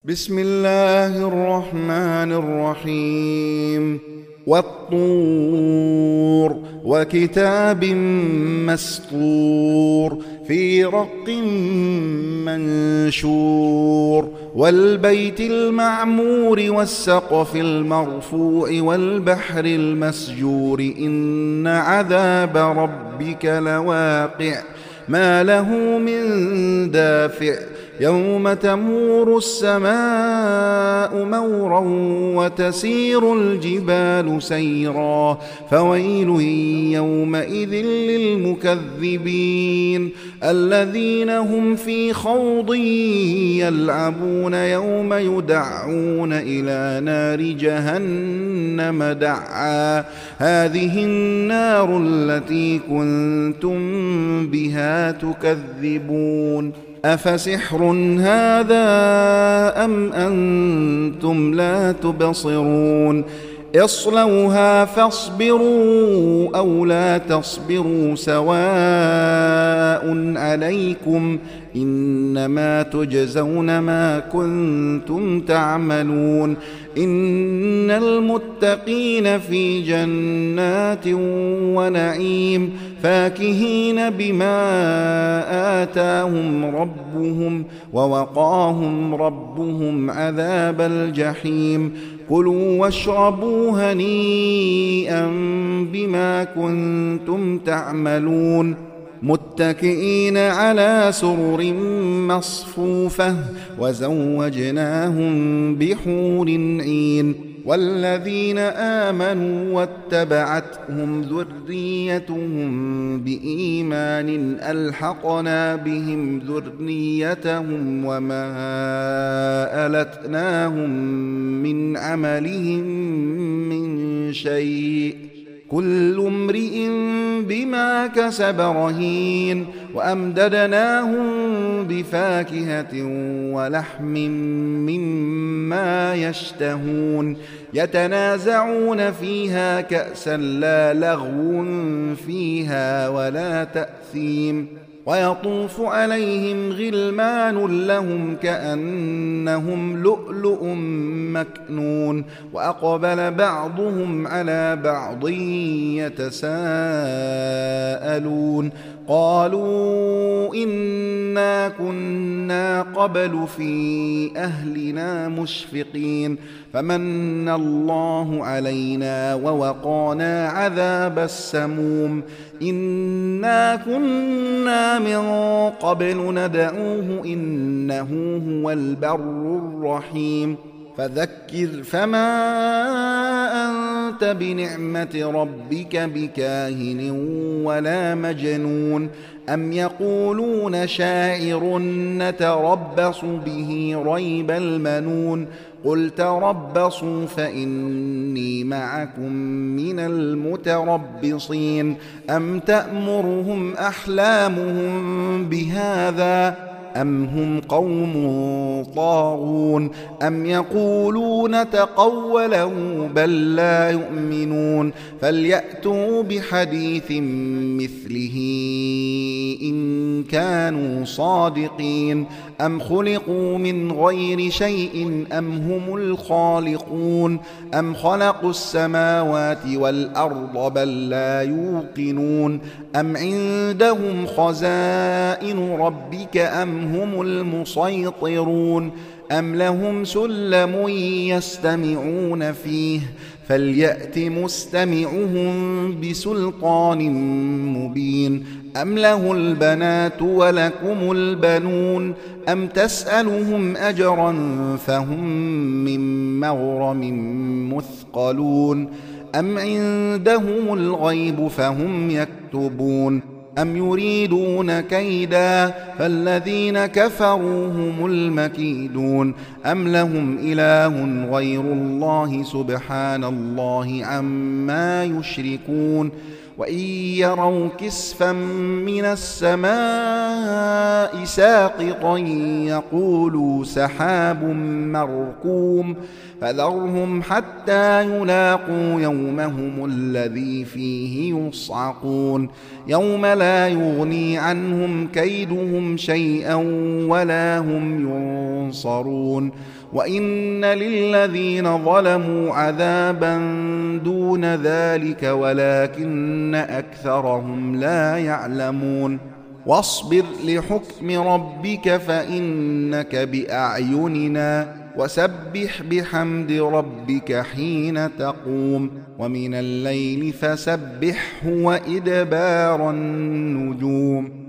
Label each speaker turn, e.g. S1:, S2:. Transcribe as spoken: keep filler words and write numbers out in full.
S1: بسم الله الرحمن الرحيم والطور وكتاب مسطور في رق منشور والبيت المعمور والسقف المرفوع والبحر المسجور إن عذاب ربك لواقع ما له من دافع يوم تمور السماء مورا وتسير الجبال سيرا فويل يومئذ للمكذبين الذين هم في خوض يلعبون يوم يدعون إلى نار جهنم دعا هذه النار التي كنتم بها تكذبون أفسحر هذا أم أنتم لا تبصرون اصلوها فاصبروا أو لا تصبروا سواء عليكم إنما تجزون ما كنتم تعملون إن المتقين في جنات ونعيم فاكهين بما آتاهم ربهم ووقاهم ربهم عذاب الجحيم كلوا واشربوا هنيئا بما كنتم تعملون متكئين على سرر مصفوفة وزوجناهم بحور عين والذين آمنوا واتبعتهم ذريتهم بإيمان ألحقنا بهم ذريتهم وما ألتناهم من عملهم من شيء كل امرئ بما كسب رهين وأمددناهم بفاكهة ولحم مما يشتهون يتنازعون فيها كأسا لا لغو فيها ولا تأثيم ويطوف عليهم غلمان لهم كأنهم لؤلؤ مكنون وأقبل بعضهم على بعض يتساءلون قالوا إنا كنا قبل في أهلنا مشفقين فمن الله علينا ووقانا عذاب السموم إنا كنا من قبل ندعوه إنه هو البر الرحيم فذكر فما أنت بنعمة ربك بكاهن ولا مجنون أم يقولون شاعر نتربص به ريب المنون قل تربصوا فإني معكم من المتربصين أم تأمرهم أحلامهم بهذا أم هم قوم طاغون أم يقولون تقوله بل لا يؤمنون فليأتوا بحديث مثله إن كانوا صادقين أم خلقوا من غير شيء أم هم الخالقون أم خلقوا السماوات والأرض بل لا يوقنون أم عندهم خزائن ربك أم هم المسيطرون أم لهم سلم يستمعون فيه فليأت مستمعهم بسلطان مبين أم له البنات ولكم البنون أم تسألهم أجرا فهم من مغرم مثقلون أم عندهم الغيب فهم يكتبون أم يريدون كيدا فالذين كفروا هم المكيدون أم لهم إله غير الله سبحان الله عما يشركون وإن يروا كسفا من السماء ساقطا يقولوا سحاب مركوم فذرهم حتى يلاقوا يومهم الذي فيه يصعقون يوم لا يغني عنهم كيدهم شيئا ولا هم ينصرون وإن للذين ظلموا عذابا دون ذلك ولكن أكثرهم لا يعلمون واصبر لحكم ربك فإنك بأعيننا وسبح بحمد ربك حين تقوم ومن الليل فسبحه وإدبار النجوم